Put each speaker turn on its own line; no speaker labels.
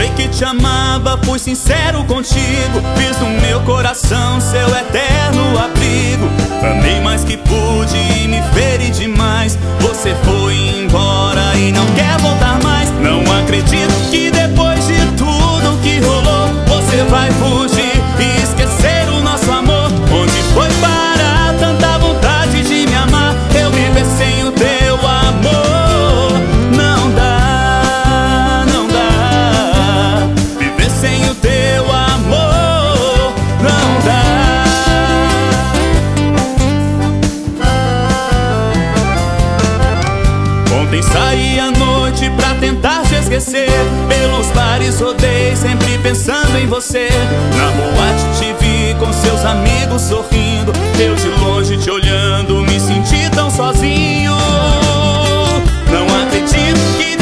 Mostrei que te amava, fui sincero contigo. Fiz do meu coração seu eterno abrigo. Amei mais que pude e me feri demais. Você foi embora e não quer voltar mais. Não acredito que depois de tudo que rolou você vai fugir e esquecer o nosso amor. Onde foi parar tanta vontade de me amar? Eu viver sem o teu amor não dá, não dá. Viver sem o teu amor não dá. Ontem saí à noite pra tentar te esquecer. Pelos bares rodei, sempre pensando em você. Na boate te vi com seus amigos sorrindo. Eu de longe te olhando, me senti tão sozinho. Não acredito que